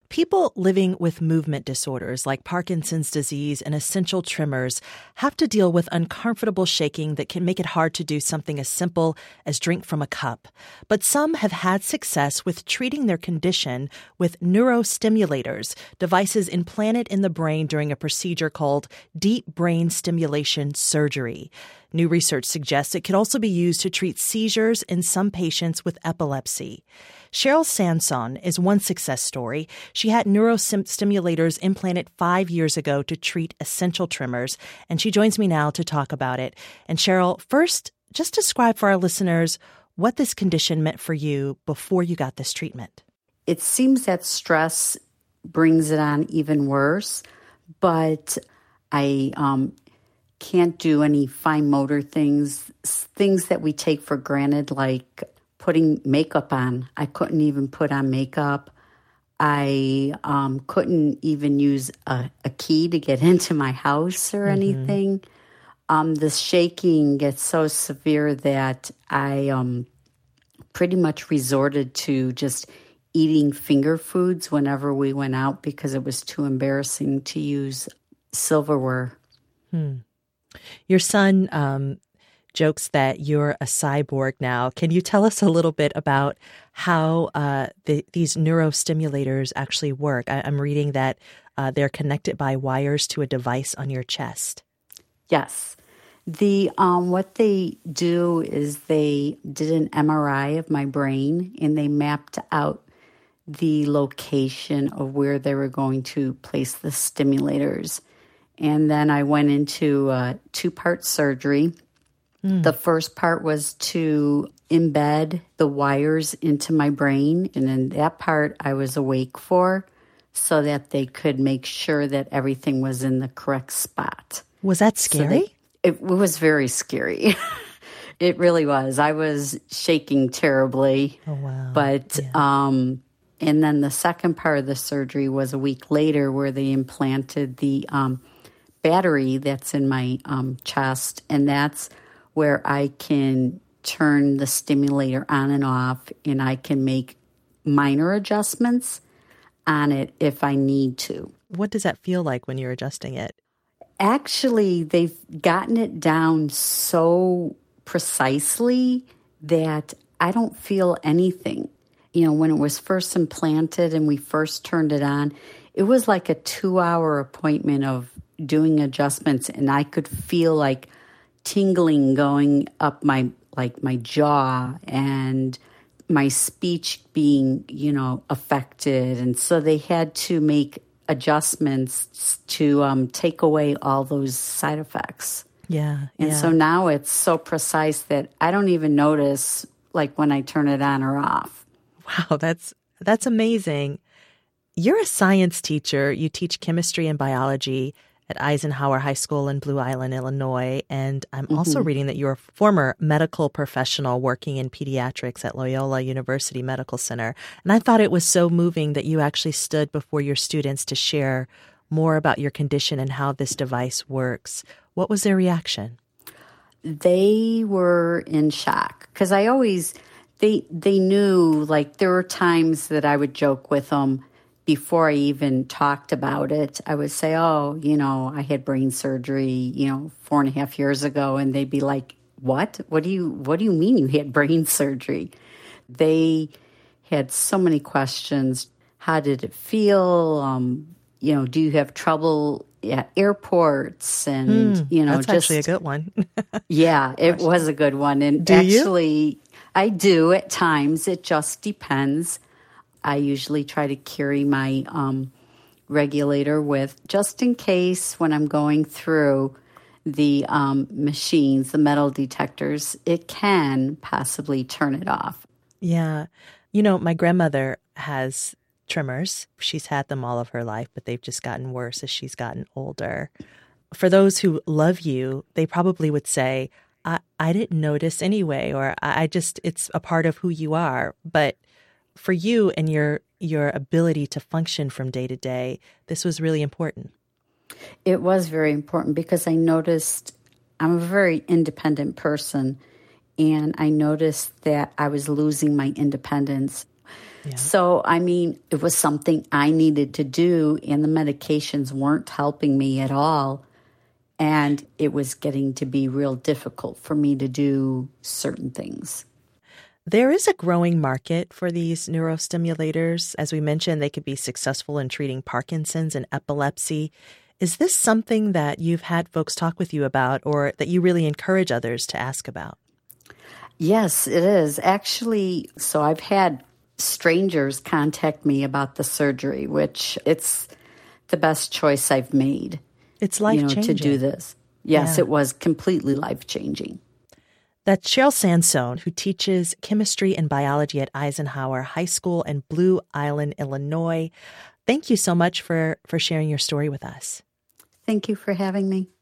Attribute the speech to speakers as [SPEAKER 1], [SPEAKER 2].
[SPEAKER 1] People living with movement disorders like Parkinson's disease and essential tremors have to deal with uncomfortable shaking that can make it hard to do something as simple as drink from a cup. But some have had success with treating their condition with neurostimulators, devices implanted in the brain during a procedure called deep brain stimulation surgery. New research suggests it could also be used to treat seizures in some patients with epilepsy. Cheryl Sanson is one success story. She had neurostimulators implanted 5 years ago to treat essential tremors, and she joins me now to talk about it. And Cheryl, first, just describe for our listeners what this condition meant for you before you got this treatment.
[SPEAKER 2] It seems that stress brings it on even worse, but I can't do any fine motor things that we take for granted, like putting makeup on. I couldn't even put on makeup. I couldn't even use a key to get into my house or anything. The shaking gets so severe that I pretty much resorted to just eating finger foods whenever we went out because it was too embarrassing to use silverware.
[SPEAKER 1] Your son jokes that you're a cyborg now. Can you tell us a little bit about how these neurostimulators actually work? I'm reading that they're connected by wires to a device on your chest.
[SPEAKER 2] Yes. What they do is they did an MRI of my brain and they mapped out the location of where they were going to place the stimulators. And then I went into a 2-part surgery. The first part was to embed the wires into my brain. And in that part, I was awake for so that they could make sure that everything was in the correct spot.
[SPEAKER 1] Was that scary?
[SPEAKER 2] It was very scary. It really was. I was shaking terribly.
[SPEAKER 1] Oh, wow.
[SPEAKER 2] But, and then the second part of the surgery was a week later where they implanted the battery that's in my chest, and that's where I can turn the stimulator on and off, and I can make minor adjustments on it if I need to.
[SPEAKER 1] What does that feel like when you're adjusting it?
[SPEAKER 2] Actually, they've gotten it down so precisely that I don't feel anything. You know, when it was first implanted and we first turned it on, it was like a 2-hour appointment of doing adjustments, and I could feel like tingling going up my jaw and my speech being, affected. And so they had to make adjustments to take away all those side effects.
[SPEAKER 1] Yeah.
[SPEAKER 2] And so now it's so precise that I don't even notice like when I turn it on or off.
[SPEAKER 1] Wow, that's amazing. You're a science teacher. You teach chemistry and biology at Eisenhower High School in Blue Island, Illinois. And I'm also reading that you're a former medical professional working in pediatrics at Loyola University Medical Center. And I thought it was so moving that you actually stood before your students to share more about your condition and how this device works. What was their reaction?
[SPEAKER 2] They were in shock because they knew, like, there were times that I would joke with them before I even talked about it. I would say, I had brain surgery, 4.5 years ago. And they'd be like, what? What do you mean you had brain surgery? They had so many questions. How did it feel? Do you have trouble at airports? And,
[SPEAKER 1] that's actually a good one.
[SPEAKER 2] Yeah, it was a good one. And I do at times. It just depends. I usually try to carry my regulator with, just in case when I'm going through the machines, the metal detectors, it can possibly turn it off.
[SPEAKER 1] Yeah. My grandmother has tremors. She's had them all of her life, but they've just gotten worse as she's gotten older. For those who love you, they probably would say, I didn't notice anyway, or it's a part of who you are. But for you and your ability to function from day to day, this was really important.
[SPEAKER 2] It was very important because I noticed I'm a very independent person, and I noticed that I was losing my independence.
[SPEAKER 1] Yeah.
[SPEAKER 2] So, I mean, it was something I needed to do, and the medications weren't helping me at all. And it was getting to be real difficult for me to do certain things.
[SPEAKER 1] There is a growing market for these neurostimulators. As we mentioned, they could be successful in treating Parkinson's and epilepsy. Is this something that you've had folks talk with you about or that you really encourage others to ask about?
[SPEAKER 2] Yes, it is. Actually, so I've had strangers contact me about the surgery, which it's the best choice I've made.
[SPEAKER 1] It's life-changing.
[SPEAKER 2] To do this. Yes,
[SPEAKER 1] Yeah.
[SPEAKER 2] It was completely life-changing.
[SPEAKER 1] That's Cheryl Sansone, who teaches chemistry and biology at Eisenhower High School in Blue Island, Illinois. Thank you so much for sharing your story with us.
[SPEAKER 2] Thank you for having me.